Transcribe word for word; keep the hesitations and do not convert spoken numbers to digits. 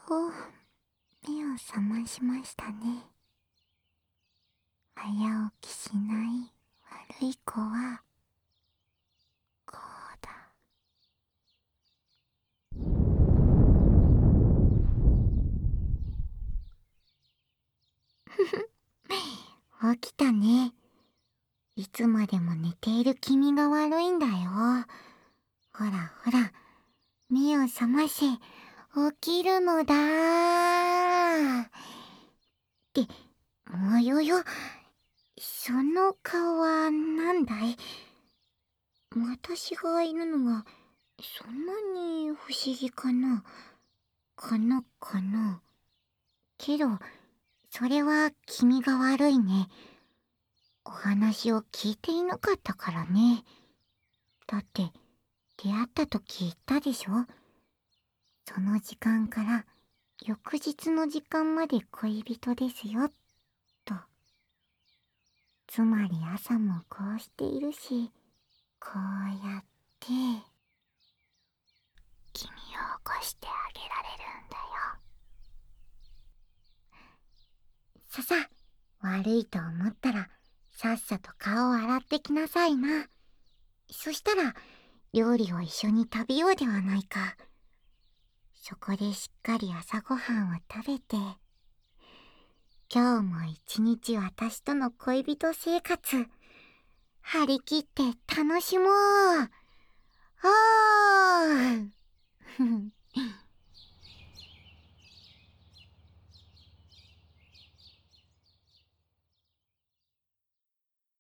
と目を覚ましましたね。早起きしない悪い子はこうだ。ふふ起きたね。いつまでも寝ている君が悪いんだよ。ほらほら、目を覚ませ。起きるのだー。って、およよ、その顔はなんだい？私がいるのがそんなに不思議かな？かなかな？けど、それは君が悪いね。お話を聞いていなかったからね。だって、出会った時言ったでしょ？その時間から翌日の時間まで恋人ですよ、と。つまり朝もこうしているし、こうやって、君を起こしてあげられるんだよ。ささ、悪いと思ったら、さっさと顔を洗ってきなさいな。そしたら、料理を一緒に食べようではないか。そこでしっかり朝ごはんを食べて、今日も一日私との恋人生活、張り切って楽しもう。あー。